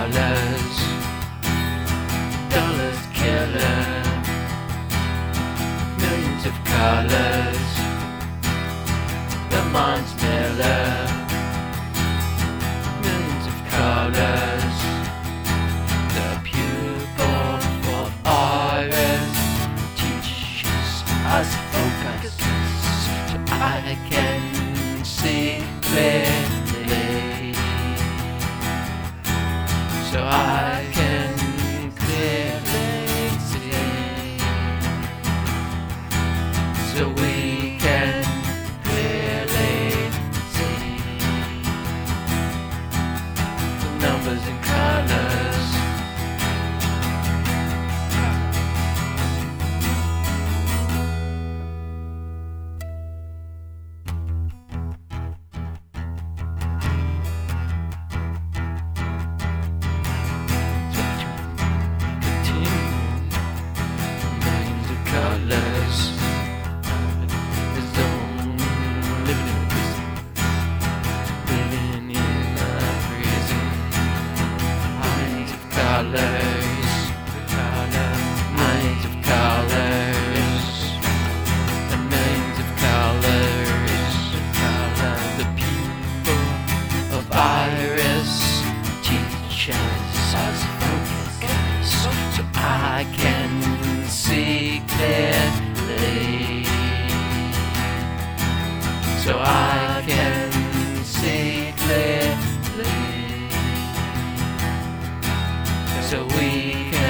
colors, dollars killer, millions of colors, the mind's miller, millions of colors, the pupil of iris teaches us focus, so I can see clearly, so I can clearly see, so we can clearly see the numbers and colors. Colors. There's no living in a prison. Living in a prison. Minds of colors. Minds of colors. The millions of colors. The pupil of iris teaches us focus, so I can see clearly, so I can see clearly, so we can